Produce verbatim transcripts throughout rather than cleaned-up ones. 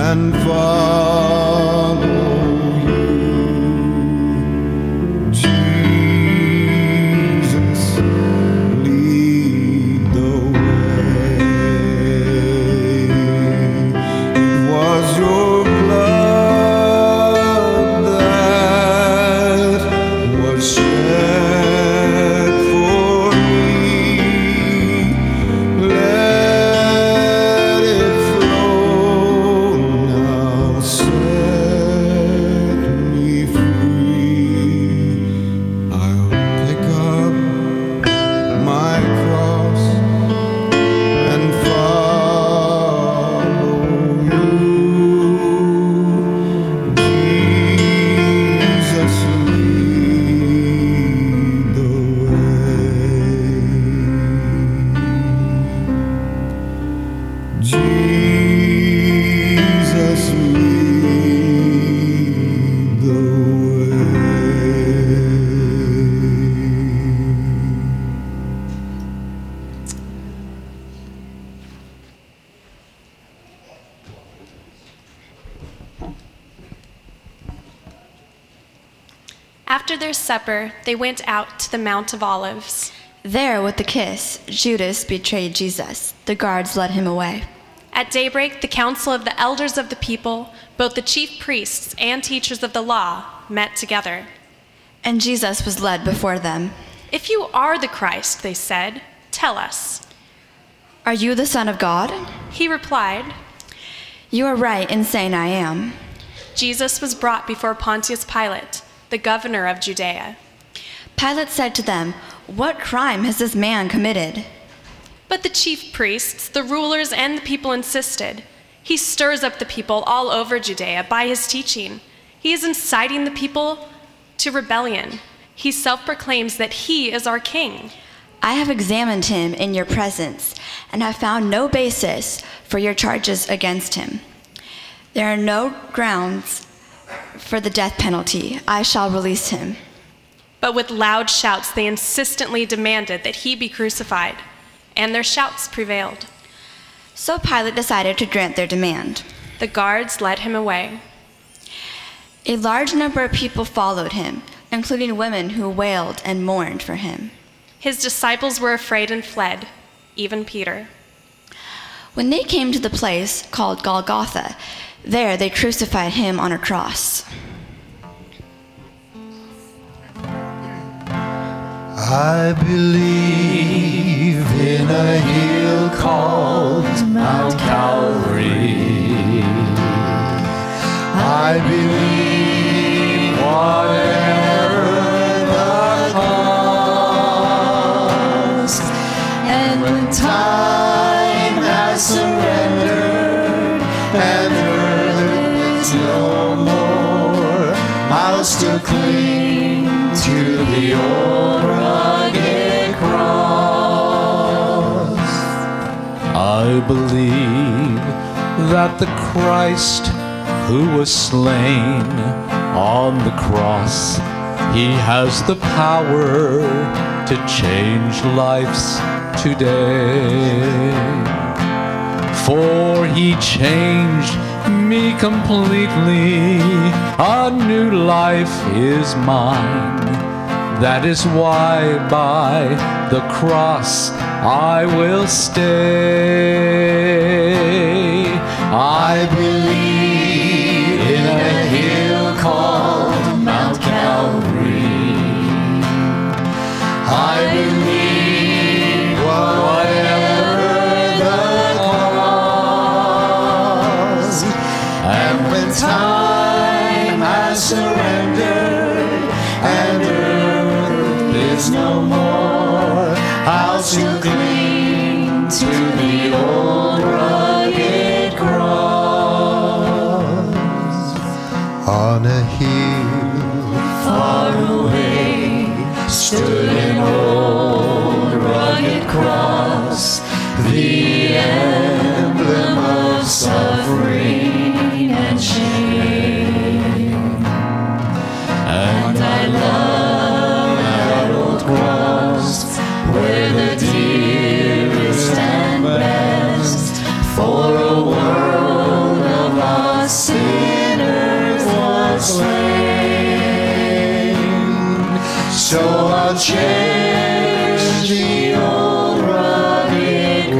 and follow you. Jesus, lead the way. It was your blood that was shed for me. Let it flow now, set me free. I'll pick up my cross and follow you. Jesus, lead the way. Jesus, lead the way. After their supper, they went out to the Mount of Olives. There, with a kiss, Judas betrayed Jesus. The guards led him away. At daybreak, the council of the elders of the people, both the chief priests and teachers of the law, met together. And Jesus was led before them. "If you are the Christ," they said, "tell us." "Are you the Son of God?" He replied. "You are right in saying I am." Jesus was brought before Pontius Pilate, the governor of Judea. Pilate said to them, "What crime has this man committed?" But the chief priests, the rulers, and the people insisted. "He stirs up the people all over Judea by his teaching. He is inciting the people to rebellion. He self-proclaims that he is our king." "I have examined him in your presence and have found no basis for your charges against him. There are no grounds for the death penalty. I shall release him." But with loud shouts, they insistently demanded that he be crucified, and their shouts prevailed. So Pilate decided to grant their demand. The guards led him away. A large number of people followed him, including women who wailed and mourned for him. His disciples were afraid and fled, even Peter. When they came to the place called Golgotha, there they crucified him on a cross. I believe in a hill called Mount Calvary. I believe whatever the cost, and when time has surrendered and earth is no more, I'll still cling to the old rugged cross. I believe that the Christ who was slain on the cross, he has the power to change lives today. For he changed me completely, a new life is mine. That is why by the cross I will stay. I believe in a hill called Mount Calvary. I believe whatever the cost, and when time has surrendered and earth is no more, I'll still cling to the old rugged cross. On a hill Far away stood an old rugged cross, the emblem of suffering and shame. And I love that old cross, where the dearest and best So I'll cherish the old rugged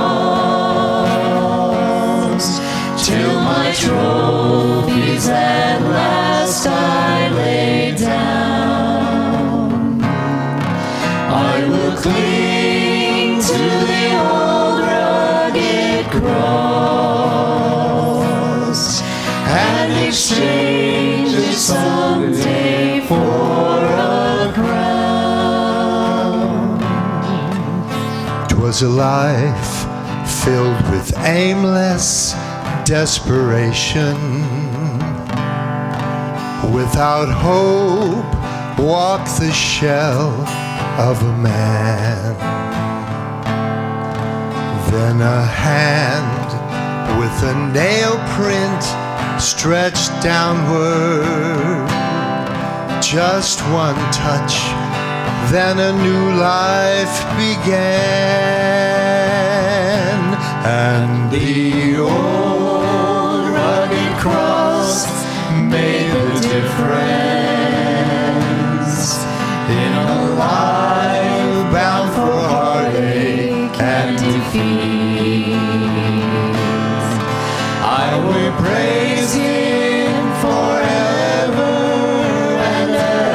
cross till my trophies at last I lay down. I will cling to the old rugged cross and exchange it someday for a crown. 'Twas a life filled with aimless desperation. Without hope walked the shell of a man. Then a hand with a nail print stretched downward. Just one touch, then a new life began. And the old rugged cross made the difference in a life bound for heartache and defeat. I will praise Him forever and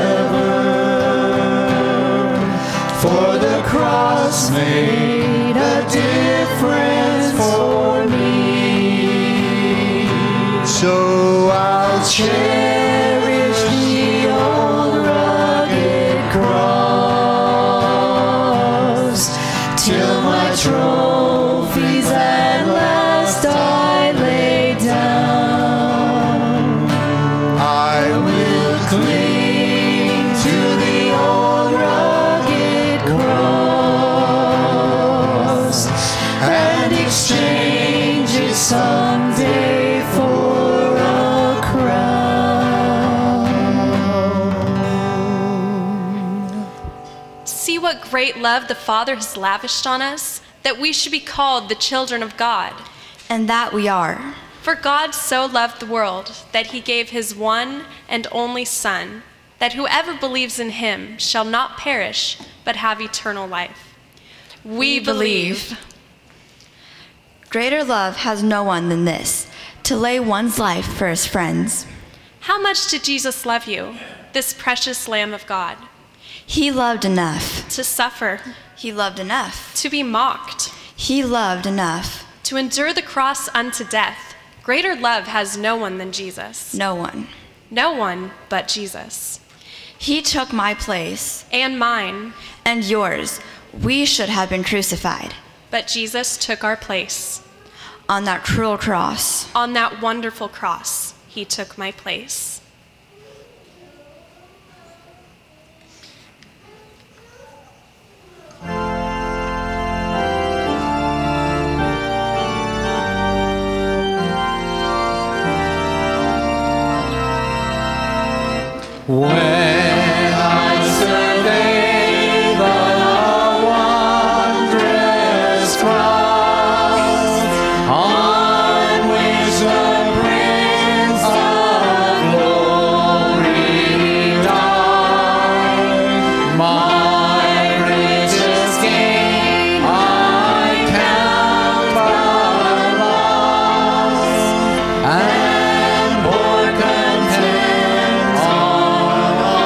ever, for the cross made a difference for me. So I'll cherish the old rugged cross till my trophies at last I lay down. I will cling to the old rugged cross and exchange it someday for a crown. See what great love the Father has lavished on us, that we should be called the children of God. And that we are. For God so loved the world that he gave his one and only Son, that whoever believes in him shall not perish, but have eternal life. We, believe. Greater love has no one than this, to lay one's life for his friends. How much did Jesus love you, this precious Lamb of God? He loved enough. To suffer, He loved enough. to be mocked, He loved enough. to endure the cross unto death. Greater love has no one than Jesus. No one. No one but Jesus. He took my place And mine, and yours. We should have been crucified but Jesus took our place. on that cruel cross. On that wonderful cross, he took my place. When I survey the wondrous cross on which the Prince of Glory died, my richest gain I count but loss, and pour content on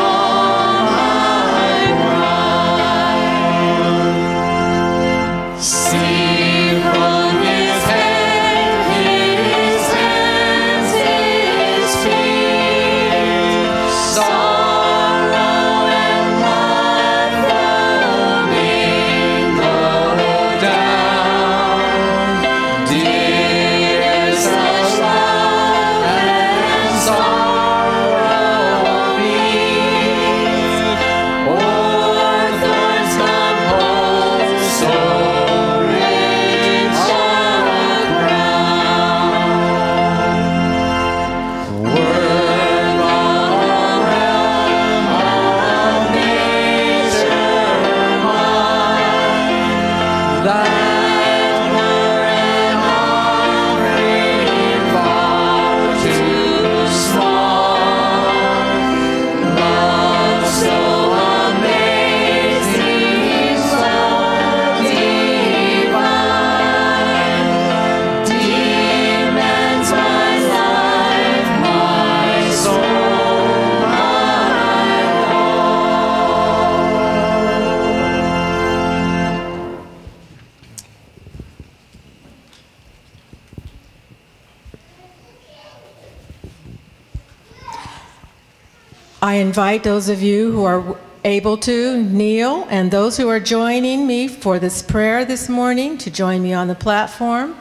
I invite those of you who are able to kneel, and those who are joining me for this prayer this morning to join me on the platform.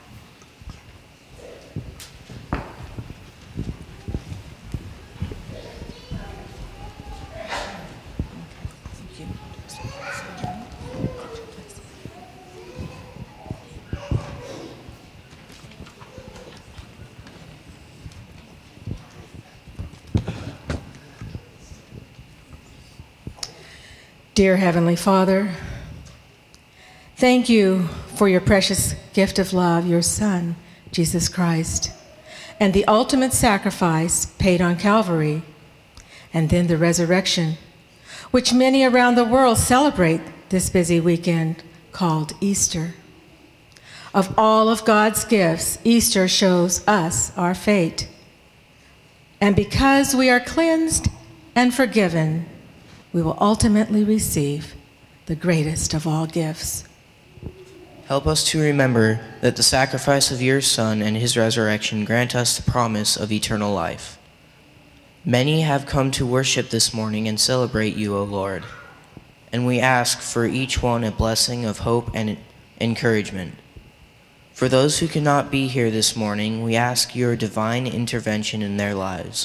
Dear Heavenly Father, thank you for your precious gift of love, your Son, Jesus Christ, and the ultimate sacrifice paid on Calvary, and then the resurrection, which many around the world celebrate this busy weekend called Easter. Of all of God's gifts, Easter shows us our fate. And because we are cleansed and forgiven, we will ultimately receive the greatest of all gifts. Help us to remember that the sacrifice of your Son and his resurrection grant us the promise of eternal life. Many have come to worship this morning and celebrate you, O Lord, and we ask for each one a blessing of hope and encouragement. For those who cannot be here this morning, we ask your divine intervention in their lives.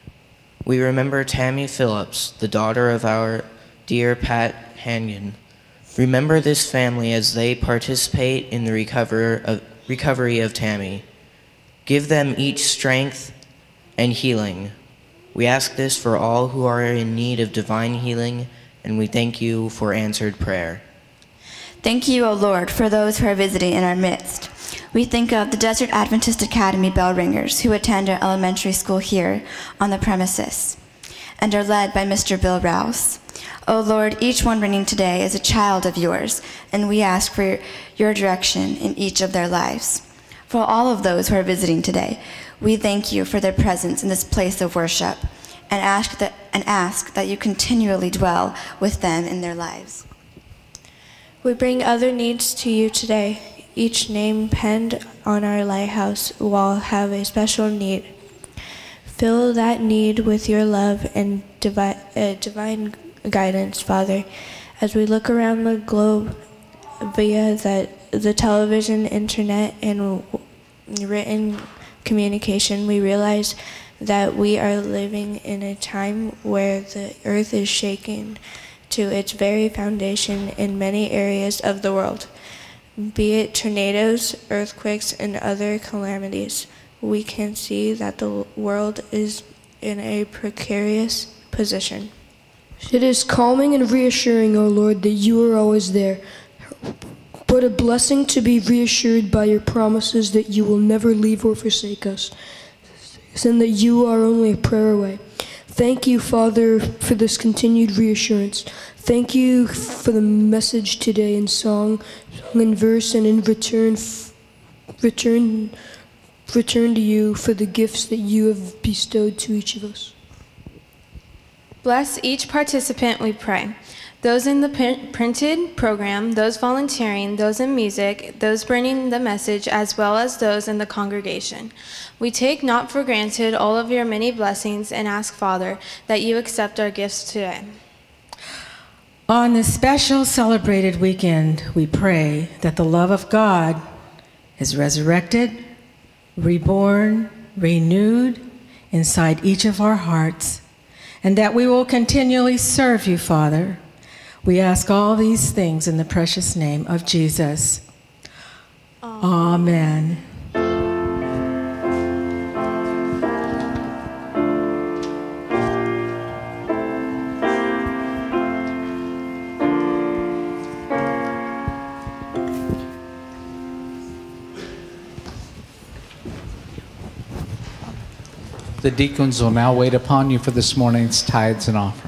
We remember Tammy Phillips, the daughter of our dear Pat Hangen. Remember this family as they participate in the recover of, recovery of Tammy. Give them each strength and healing. We ask this for all who are in need of divine healing, and we thank you for answered prayer. Thank you, O Lord, for those who are visiting in our midst. We think of the Desert Adventist Academy bell ringers who attend our elementary school here on the premises and are led by Mister Bill Rouse. O Lord, each one ringing today is a child of yours, and we ask for your direction in each of their lives. For all of those who are visiting today, we thank you for their presence in this place of worship and ask that, and ask that you continually dwell with them in their lives. We bring other needs to you today. Each name penned on our lighthouse wall have a special need. Fill that need with your love and divi- uh, divine guidance, Father. As we look around the globe via the, the television, internet, and written communication, we realize that we are living in a time where the earth is shaking to its very foundation in many areas of the world. Be it tornadoes, earthquakes, and other calamities, we can see that the world is in a precarious position. It is calming and reassuring, O Lord, that you are always there. What a blessing to be reassured by your promises that you will never leave or forsake us, and that you are only a prayer away. Thank you, Father, for this continued reassurance. Thank you for the message today in song, song and verse, and in return, return, return to you for the gifts that you have bestowed to each of us. Bless each participant, we pray. Those in the pr- printed program, those volunteering, those in music, those bringing the message, as well as those in the congregation. We take not for granted all of your many blessings and ask, Father, that you accept our gifts today. On this special celebrated weekend, we pray that the love of God is resurrected, reborn, renewed inside each of our hearts, and that we will continually serve you, Father. We ask all these things in the precious name of Jesus. Amen. The deacons will now wait upon you for this morning's tithes and offerings.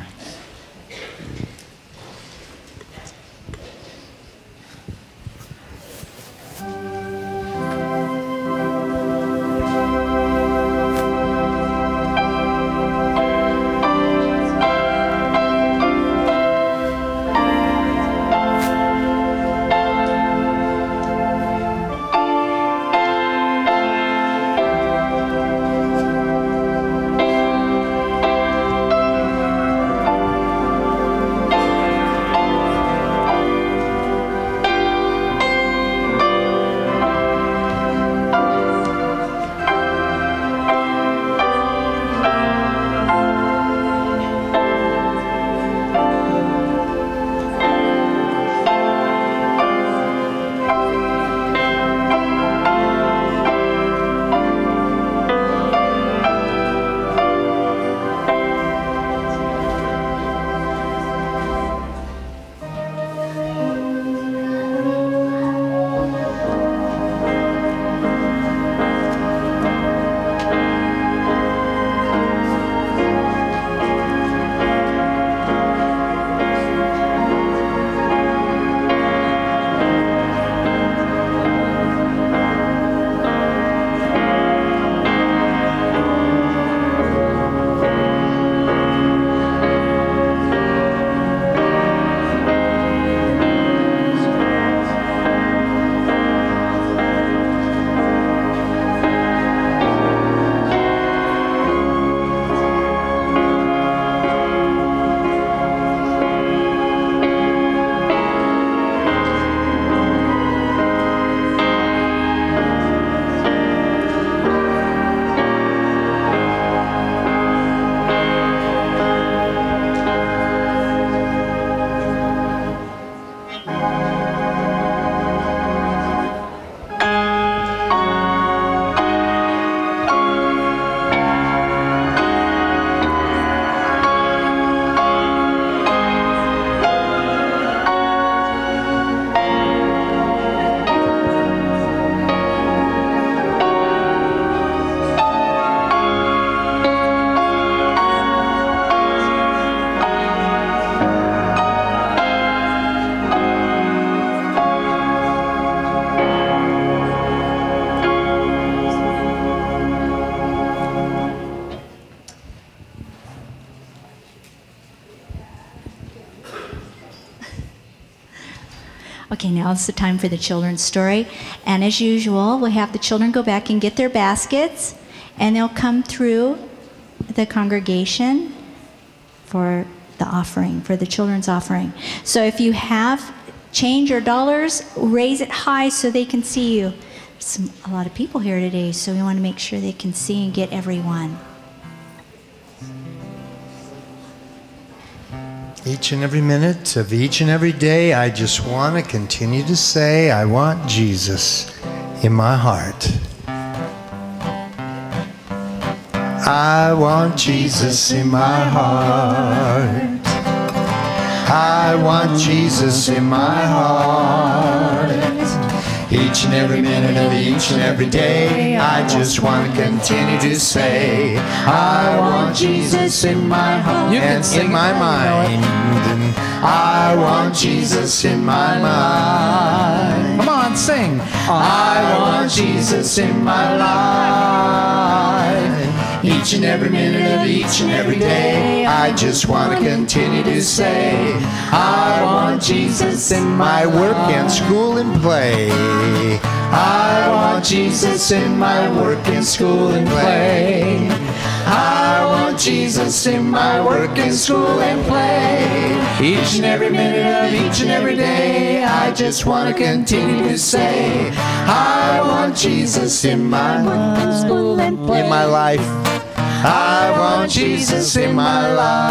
Okay, now it's the time for the children's story. And as usual, we'll have the children go back and get their baskets, and they'll come through the congregation for the offering, for the children's offering. So if you have change or dollars, raise it high so they can see you. Some, a lot of people here today, so we want to make sure they can see and get everyone. Each and every minute of each and every day, I just want to continue to say, I want Jesus in my heart. I want Jesus in my heart. I want Jesus in my heart. Each and every minute of each and every day, I just want to continue to say, I want Jesus in my heart and in my mind. And I want Jesus in my mind. Come on, sing. I want Jesus in my life. Each and every minute of each and every day, I just want to continue to say, I want Jesus in my work and school and play. I want Jesus in my work and school and play. I want Jesus in my work and school and play. Each and every minute of each and every day, I just want to continue to say, I want Jesus in my work and school and play. In my life. I want Jesus in my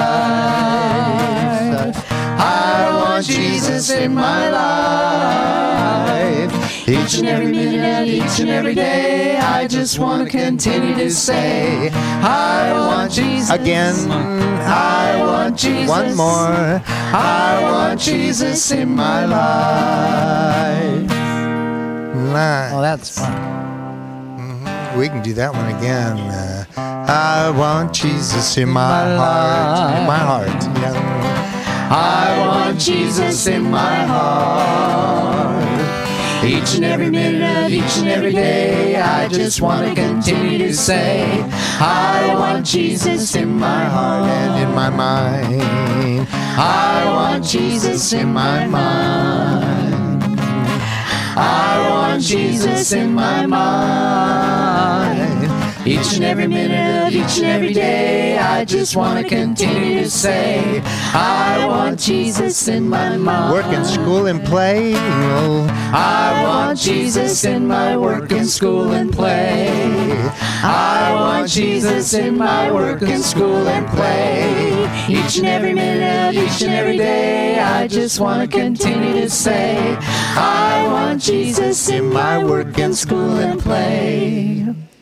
life. I want Jesus in my life. Each and every minute of each and every day, I just want to continue to say, I want Jesus. Again, I want Jesus. One more. I want Jesus in my life. Nice. Oh, that's fun. Mm-hmm. We can do that one again. Uh, I want Jesus in my heart. In my heart. Yeah. I want Jesus in my heart. Each and every minute of each and every day, I just want to continue to say, I want Jesus in my heart and in my mind. I want Jesus in my mind. I want Jesus in my mind. Each and every minute of each and every day, I just want to continue to say, I want Jesus in my mind. Work and school and play. Oh, I want Jesus in my work and school and play. I want Jesus in my work and school and play. Each and every minute of each and every day, I just want to continue to say, I want Jesus in my work and school and play.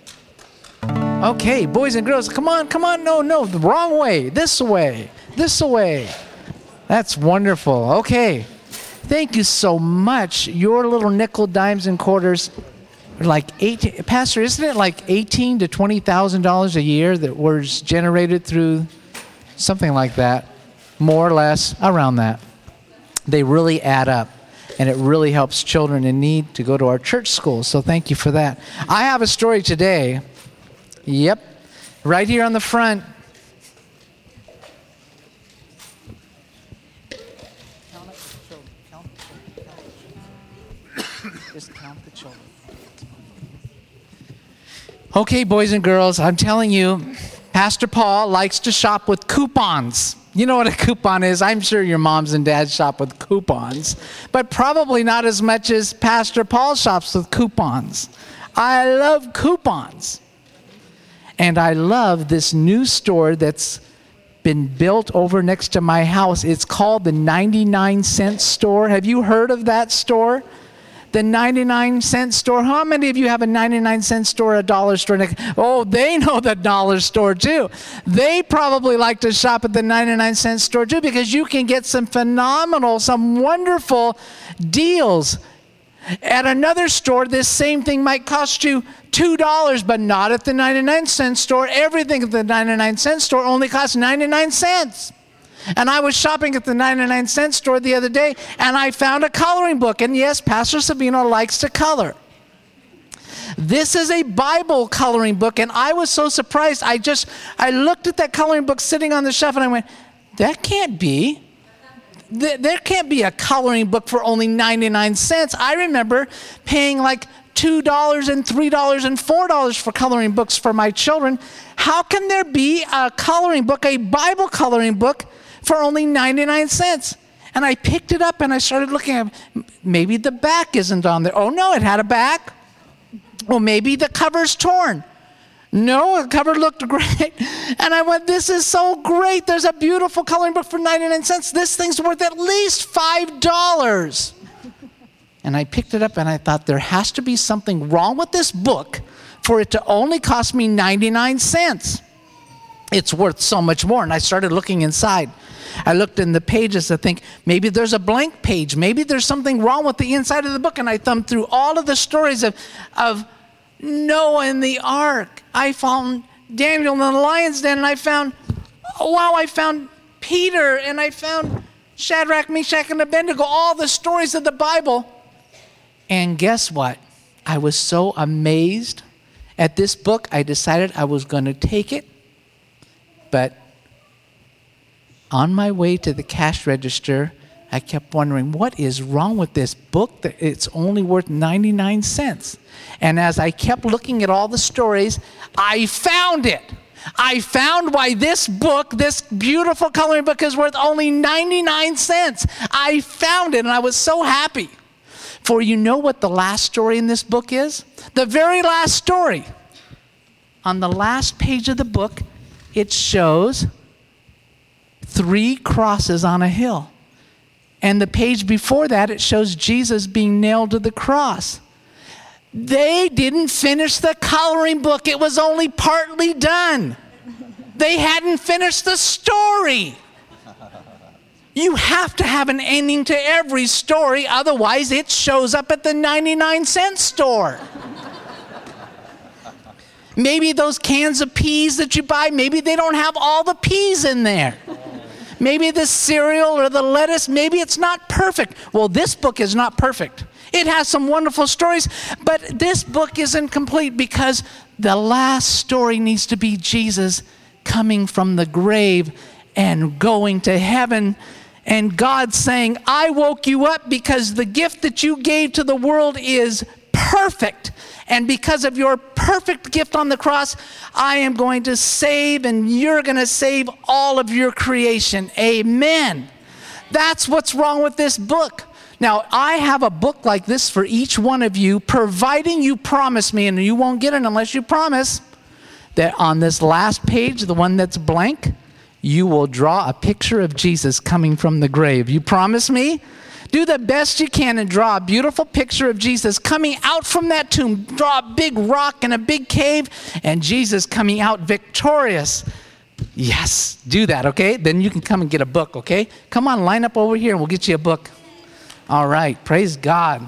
Okay, boys and girls, come on, come on. No, no, the wrong way. This way. This way. That's wonderful. Okay. Thank you so much. Your little nickel, dimes, and quarters are like eight. Pastor, isn't it like eighteen to twenty thousand dollars a year that was generated through something like that, more or less around that? They really add up, and it really helps children in need to go to our church schools. So thank you for that. I have a story today. Yep, right here on the front. Just count the children. Okay, boys and girls, I'm telling you, Pastor Paul likes to shop with coupons. You know what a coupon is? I'm sure your moms and dads shop with coupons, but probably not as much as Pastor Paul shops with coupons. I love coupons. And I love this new store that's been built over next to my house. It's called the ninety-nine cent store. Have you heard of that store? The ninety-nine cent store. How many of you have a ninety-nine cent store, a dollar store? Oh, they know the dollar store too. They probably like to shop at the ninety-nine cent store too, because you can get some phenomenal, some wonderful deals. At another store, this same thing might cost you two dollars, but not at the ninety-nine cent store. Everything at the ninety-nine cent store only costs ninety-nine cents. And I was shopping at the ninety-nine cent store the other day, and I found a coloring book. And yes, Pastor Sabino likes to color. This is a Bible coloring book, and I was so surprised. I just, I looked at that coloring book sitting on the shelf, and I went, that can't be. th- there can't be a coloring book for only ninety-nine cents. I remember paying like two dollars and three dollars and four dollars for coloring books for my children. How can there be a coloring book, a Bible coloring book, for only ninety-nine cents? And I picked it up and I started looking at it. Maybe the back isn't on there. Oh no, it had a back. Well, maybe the cover's torn. No, the cover looked great. And I went, this is so great. There's a beautiful coloring book for ninety-nine cents. This thing's worth at least five dollars. And I picked it up and I thought, there has to be something wrong with this book for it to only cost me ninety-nine cents. It's worth so much more. And I started looking inside. I looked in the pages to think, maybe there's a blank page. Maybe there's something wrong with the inside of the book. And I thumbed through all of the stories of, of Noah and the ark. I found Daniel in the lion's den, and I found, oh, wow, I found Peter, and I found Shadrach, Meshach, and Abednego, all the stories of the Bible. And guess what? I was so amazed at this book, I decided I was going to take it. But on my way to the cash register, I kept wondering, what is wrong with this book that it's only worth ninety-nine cents? And as I kept looking at all the stories, I found it. I found why this book, this beautiful coloring book, is worth only ninety-nine cents. I found it, and I was so happy. For you know what the last story in this book is? The very last story. On the last page of the book, it shows three crosses on a hill. And the page before that, it shows Jesus being nailed to the cross. They didn't finish the coloring book. It was only partly done. They hadn't finished the story. You have to have an ending to every story, otherwise it shows up at the ninety-nine cent store. Maybe those cans of peas that you buy, maybe they don't have all the peas in there. Maybe the cereal or the lettuce, maybe it's not perfect. Well, this book is not perfect. It has some wonderful stories, but this book isn't complete because the last story needs to be Jesus coming from the grave and going to heaven, and God saying, I woke you up because the gift that you gave to the world is perfect. And because of your perfect gift on the cross, I am going to save, and you're going to save all of your creation. Amen. That's what's wrong with this book. Now, I have a book like this for each one of you, providing you promise me, and you won't get it unless you promise, that on this last page, the one that's blank, you will draw a picture of Jesus coming from the grave. You promise me? Do the best you can and draw a beautiful picture of Jesus coming out from that tomb. Draw a big rock and a big cave, and Jesus coming out victorious. Yes, do that, okay? Then you can come and get a book, okay? Come on, line up over here and we'll get you a book. All right, praise God.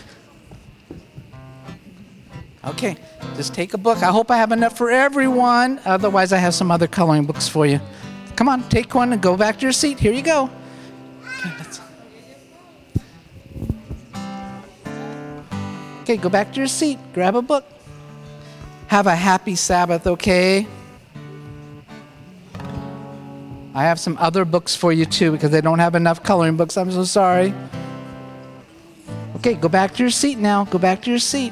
Okay, just take a book. I hope I have enough for everyone. Otherwise, I have some other coloring books for you. Come on, take one and go back to your seat. Here you go. Okay, let's... okay, go back to your seat. Grab a book. Have a happy Sabbath, okay? I have some other books for you too because I don't have enough coloring books. I'm so sorry. Okay, go back to your seat now. Go back to your seat.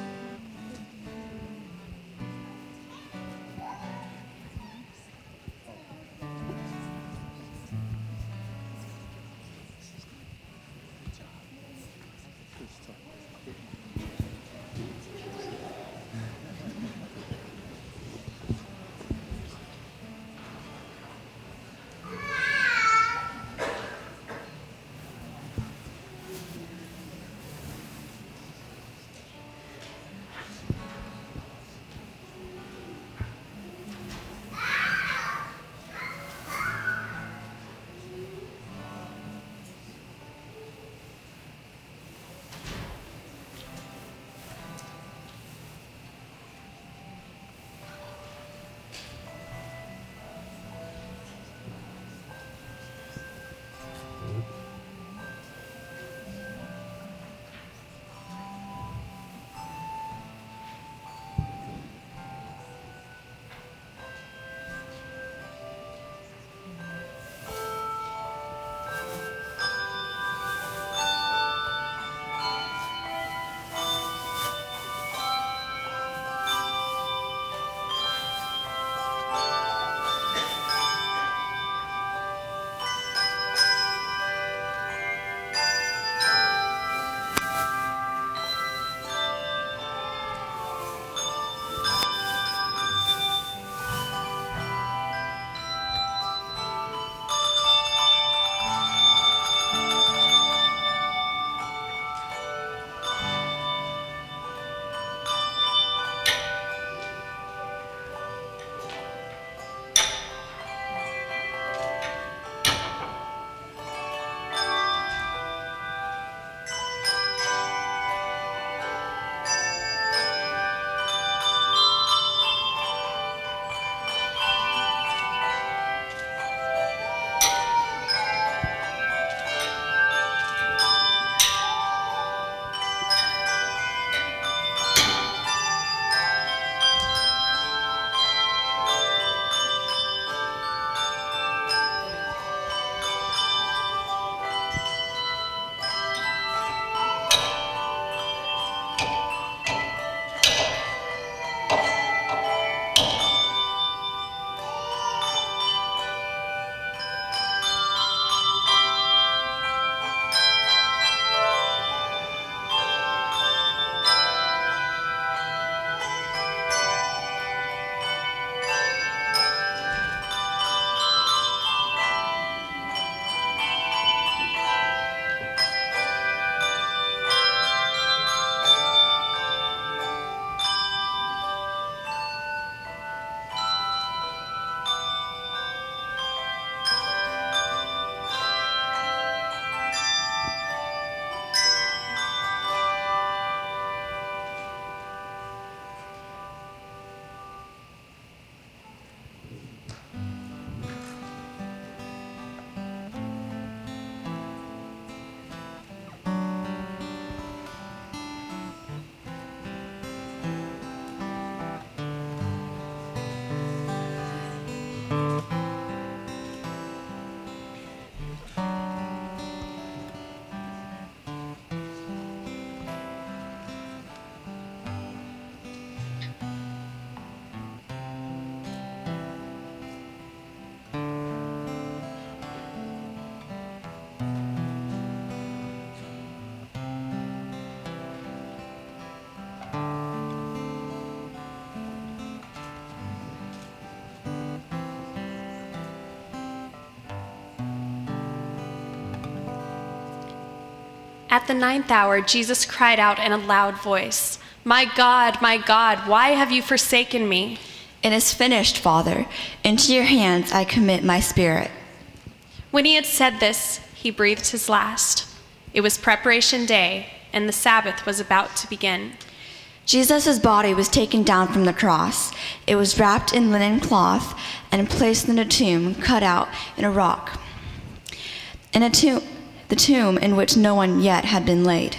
At the ninth hour, Jesus cried out in a loud voice, "My God, my God, why have you forsaken me?" "It is finished, Father. Into your hands I commit my spirit." When he had said this, he breathed his last. It was preparation day, and the Sabbath was about to begin. Jesus' body was taken down from the cross. It was wrapped in linen cloth and placed in a tomb cut out in a rock, in a tomb, the tomb in which no one yet had been laid.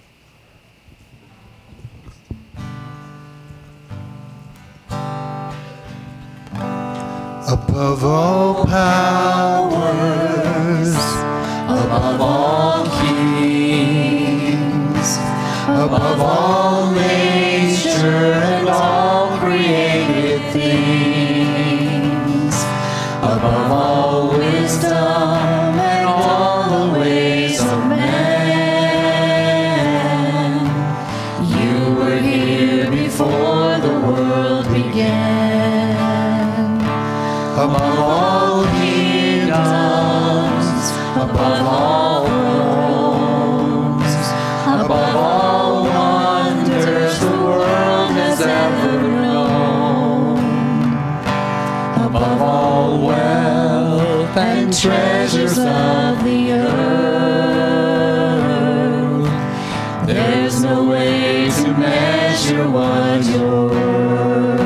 Above all powers, above all kings, above all nature and all created things, above all wisdom and all the ways of man, you were here before the world began. Above all kingdoms, above all thrones, above all wonders the world has ever known, above all wealth and treasures of the earth, there's no way to measure what you're worth.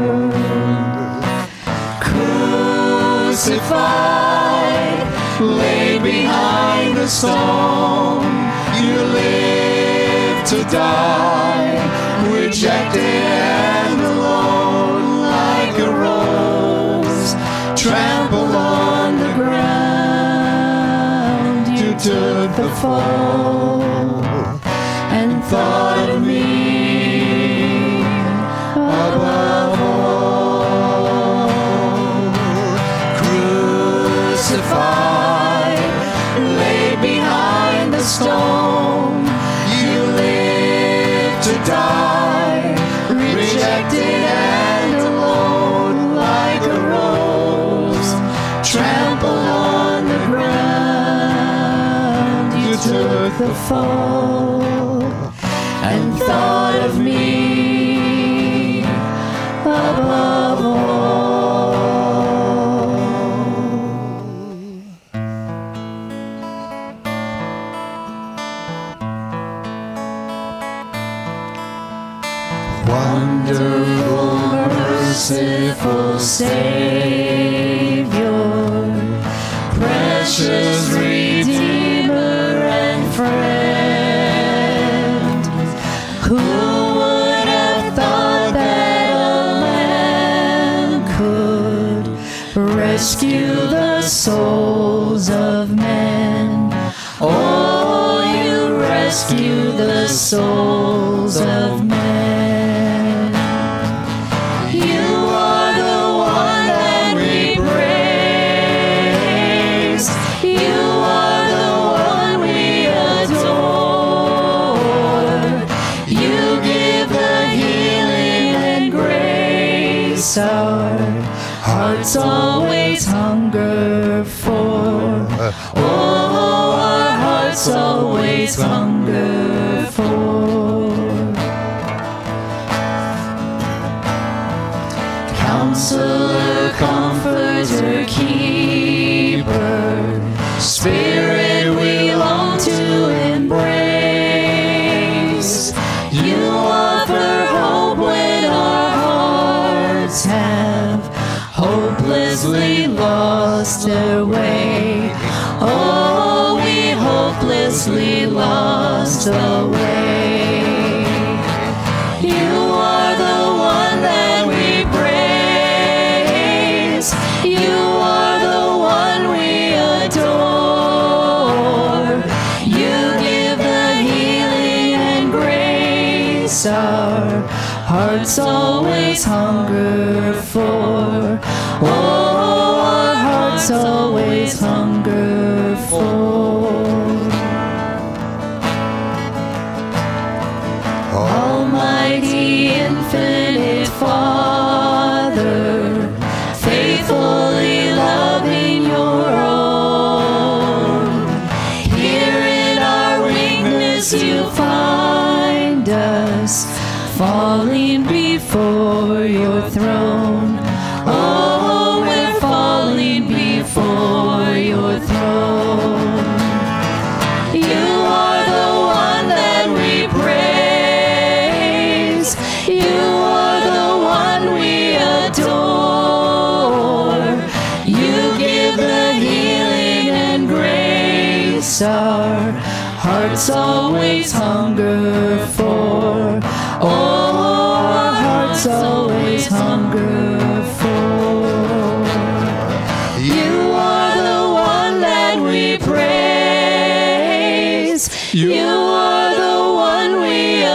Crucified, laid behind the stone, you live to die, rejected and alone, like a rose trampled on the ground. You took the fall and thought of me above all. Crucified, laid behind the stone, you live to die, rejected and alone, like a rose trampled on the ground. You took the fall and thought of me above all. Wonderful, merciful Savior, precious Redeemer and friend, who would have thought that a man could rescue the souls of men? Oh, you rescue the souls of men. Our hearts always hunger for. Oh, our hearts always hunger for. Counselor, Comforter, Keeper, Spirit we long to embrace. You offer hope when our hearts have hopelessly lost their way. Oh, we hopelessly lost the way. You are the one that we praise. You are the one we adore. You give the healing and grace our hearts always hunger for. Oh, our hearts always hunger for. Almighty, infinite Father, faithfully loving your own, here in our weakness before your throne. Oh, we're falling before your throne. You are the one that we praise. You are the one we adore. You give the healing and grace our hearts always hunger for. Oh, our hearts always hunger for. You are the one that we praise. You are the one we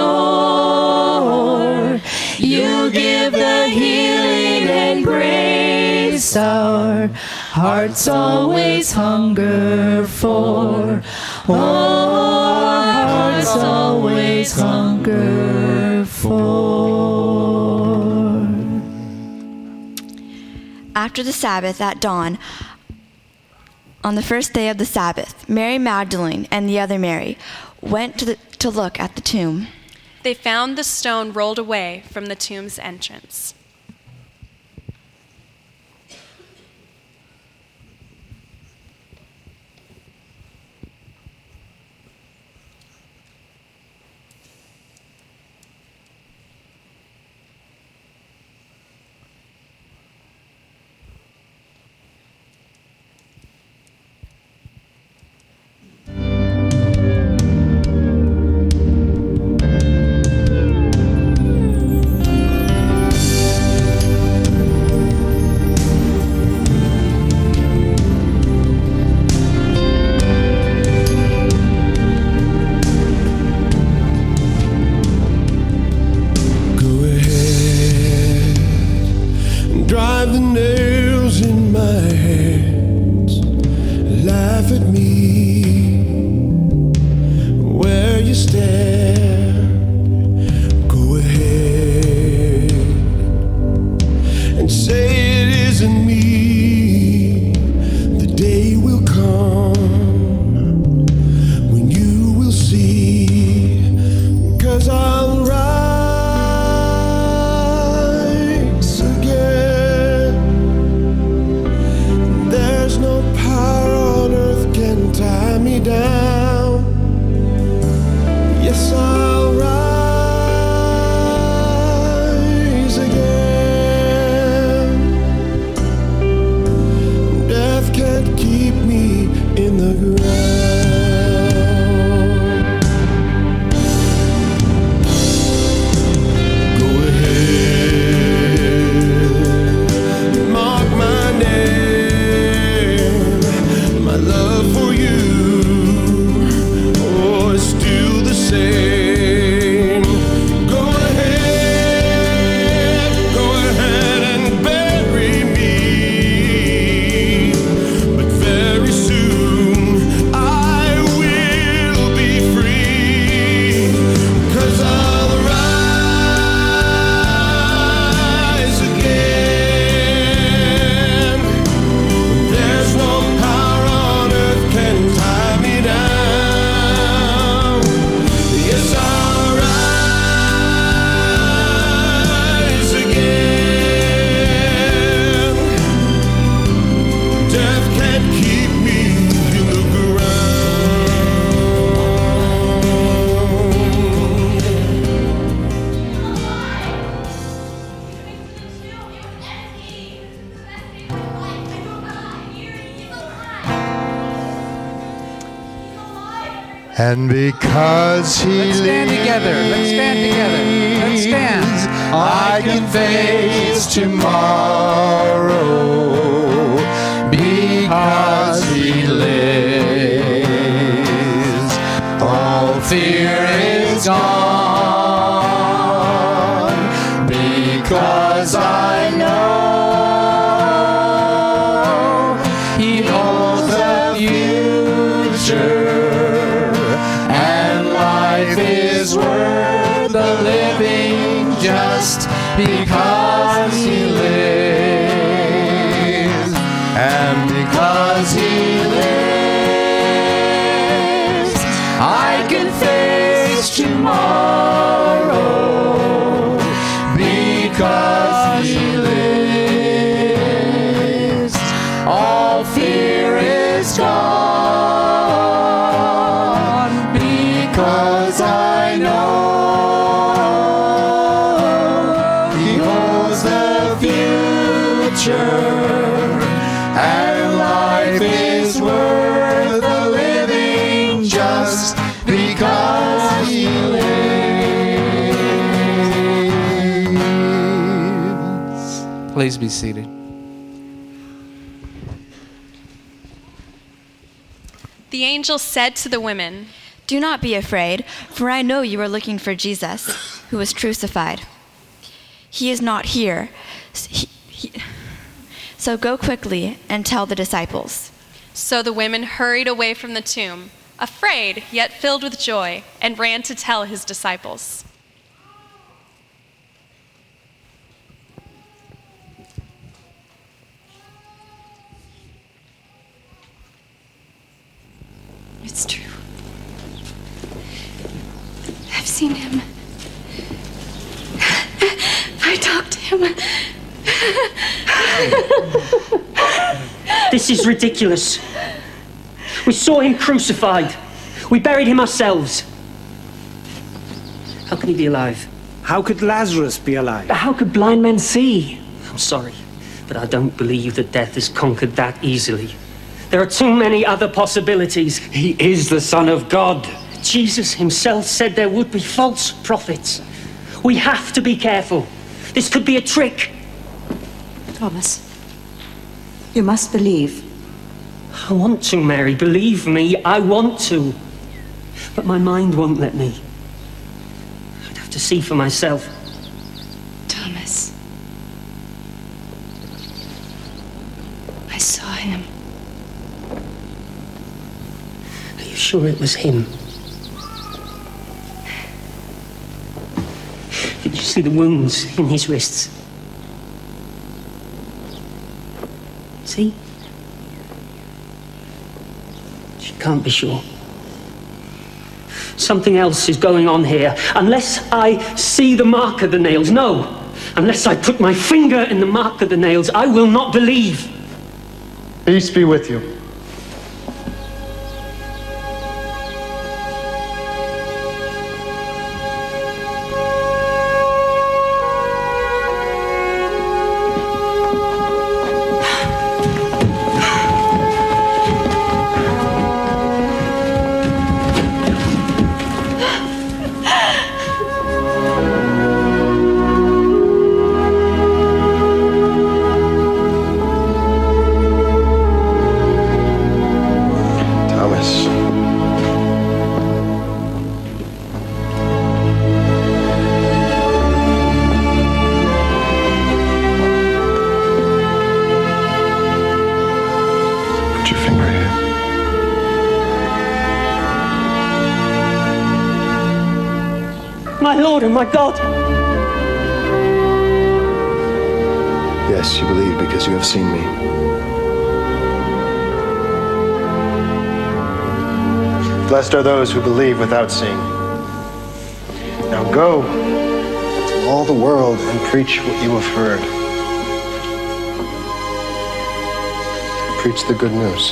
adore. You give the healing and grace our hearts always hunger for. Oh, our hearts always hunger for. After the Sabbath at dawn, on the first day of the Sabbath, Mary Magdalene and the other Mary went to, the, to look at the tomb. They found the stone rolled away from the tomb's entrance. Drive the nails in my hands. Laugh at me where you stand. Go ahead and say it isn't me. The day will come when you will see, 'cause I'll rise. Tie me down. Yes, I'll rise again. Death can't keep me in the ground. Go ahead, mark my name. My love for you still the same. Go ahead, go ahead and bury me. But very soon I will be free, 'cause I'll rise again. There's no power on earth can tie me down. And because he Let's stand together. Let's stand together. Let's stand. I can face tomorrow. Because he lives, all fear is gone. Because I know he holds the future. Is worth the living just because he lives. sure, and life is worth the living just because He lives. Please be seated. The angel said to the women, "Do not be afraid, for I know you are looking for Jesus, who was crucified. He is not here. He, he, so go quickly and tell the disciples." So the women hurried away from the tomb, afraid yet filled with joy, and ran to tell his disciples. It's true. I've seen him. I talked to him. This is ridiculous. We saw him crucified. We buried him ourselves. How can he be alive? How could Lazarus be alive? How could blind men see? I'm sorry, but I don't believe that death is conquered that easily. There are too many other possibilities. He is the Son of God. Jesus himself said there would be false prophets. We have to be careful. This could be a trick. Thomas, you must believe. I want to, Mary. Believe me, I want to. But my mind won't let me. I'd have to see for myself. Thomas, I saw him. Are you sure it was him? Did you see the wounds in his wrists? See? She can't be sure. Something else is going on here. Unless I see the mark of the nails, no. Unless I put my finger in the mark of the nails, I will not believe. Peace be with you. My Lord and my God! Yes, you believe because you have seen me. Blessed are those who believe without seeing. Now go to all the world and preach what you have heard. Preach the good news.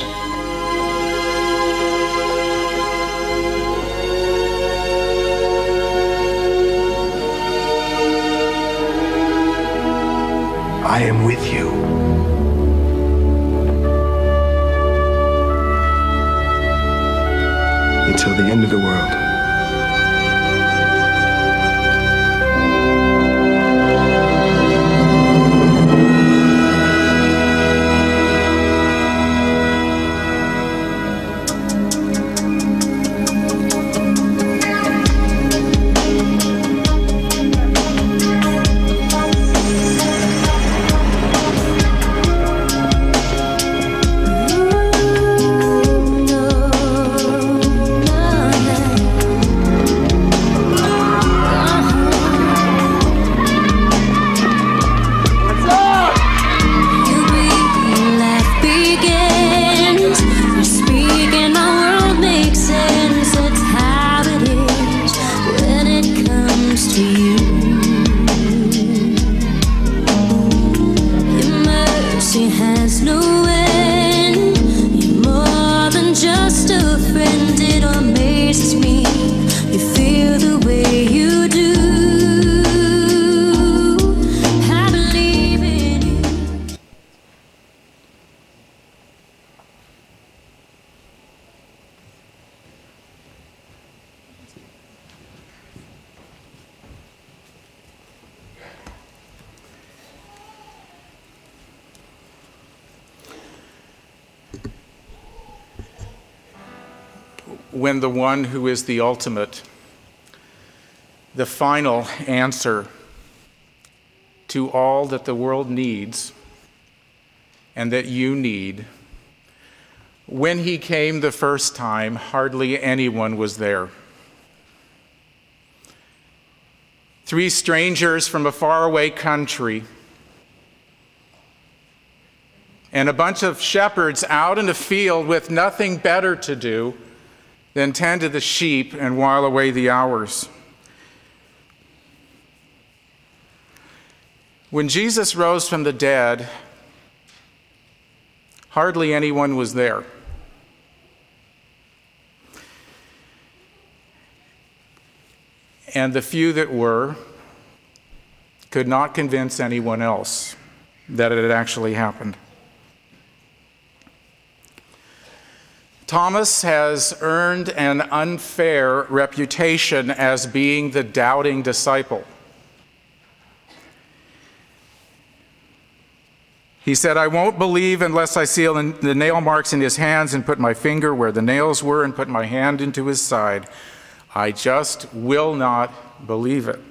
I am with you. Until the end of the world. when the one who is the ultimate, the final answer to all that the world needs and that you need, when he came the first time, hardly anyone was there. Three strangers from a faraway country and a bunch of shepherds out in the field with nothing better to do than tend to the sheep and while away the hours. When Jesus rose from the dead, hardly anyone was there. And the few that were could not convince anyone else that it had actually happened. Thomas has earned an unfair reputation as being the doubting disciple. He said, "I won't believe unless I see the nail marks in his hands and put my finger where the nails were and put my hand into his side. I just will not believe it."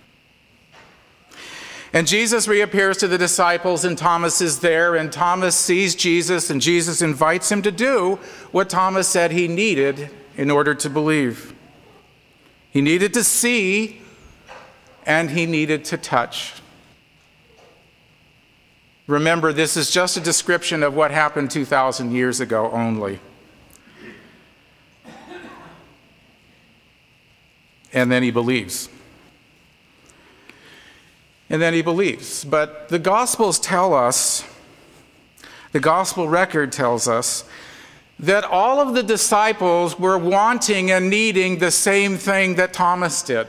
And Jesus reappears to the disciples, and Thomas is there, and Thomas sees Jesus, and Jesus invites him to do what Thomas said he needed in order to believe. He needed to see, and he needed to touch. Remember, this is just a description of what happened two thousand years ago only. And then he believes. And then he believes. But the Gospels tell us, the Gospel record tells us, that all of the disciples were wanting and needing the same thing that Thomas did.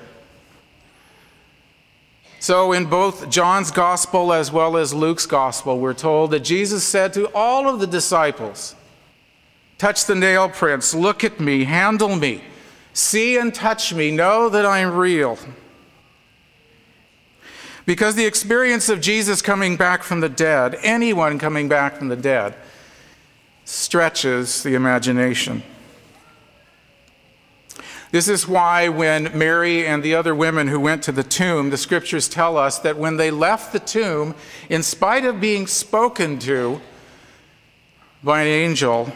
So in both John's Gospel as well as Luke's Gospel, we're told that Jesus said to all of the disciples, "Touch the nail prints, look at me, handle me. See and touch me, know that I'm real." Because the experience of Jesus coming back from the dead, anyone coming back from the dead, stretches the imagination. This is why when Mary and the other women who went to the tomb, the scriptures tell us that when they left the tomb, in spite of being spoken to by an angel,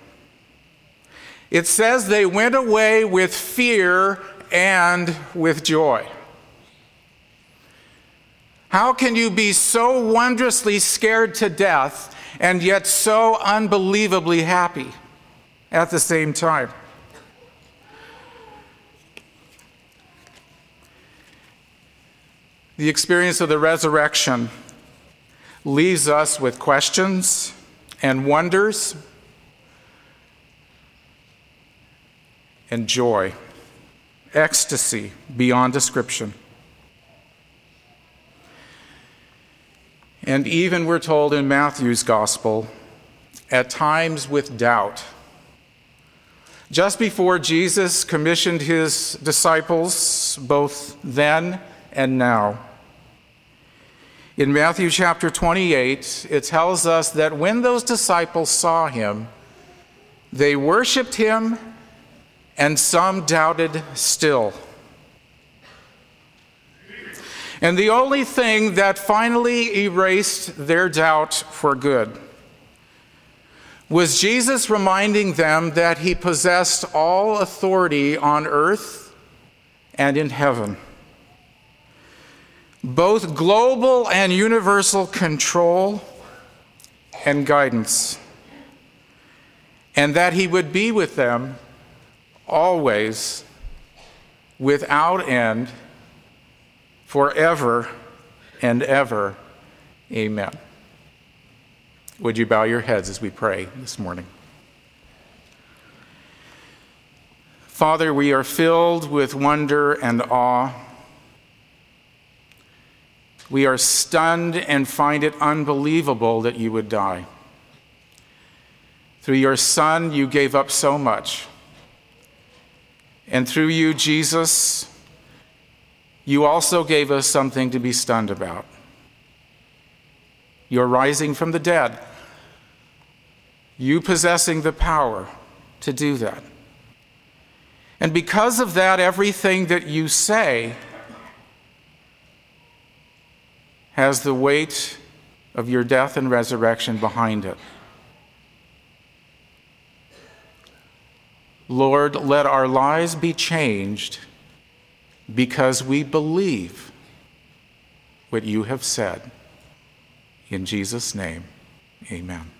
it says they went away with fear and with joy. How can you be so wondrously scared to death and yet so unbelievably happy at the same time? The experience of the resurrection leaves us with questions and wonders and joy, ecstasy beyond description. And even, we're told in Matthew's Gospel, at times with doubt. Just before Jesus commissioned his disciples, both then and now. In Matthew chapter twenty-eight, it tells us that when those disciples saw him, they worshiped him, and some doubted still. And the only thing that finally erased their doubt for good was Jesus reminding them that he possessed all authority on earth and in heaven, both global and universal control and guidance, and that he would be with them always, without end, forever and ever. Amen. Would you bow your heads as we pray this morning? Father, we are filled with wonder and awe. We are stunned and find it unbelievable that you would die. Through your Son, you gave up so much. And through you, Jesus, you also gave us something to be stunned about. Your rising from the dead. You possessing the power to do that. And because of that, everything that you say has the weight of your death and resurrection behind it. Lord, let our lives be changed because we believe what you have said. In Jesus' name, amen.